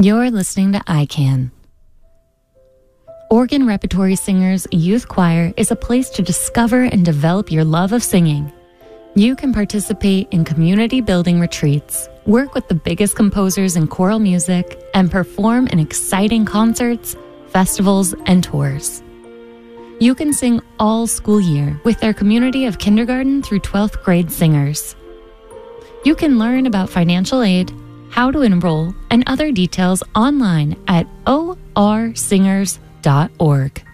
You're listening to ICANN. Oregon Repertory Singers Youth Choir is a place to discover and develop your love of singing. You can participate in community building retreats, work with the biggest composers in choral music, and perform in exciting concerts, festivals, and tours. You can sing all school year with their community of kindergarten through 12th grade singers. You can learn about financial aid, how to enroll, and other details online at orsingers.org.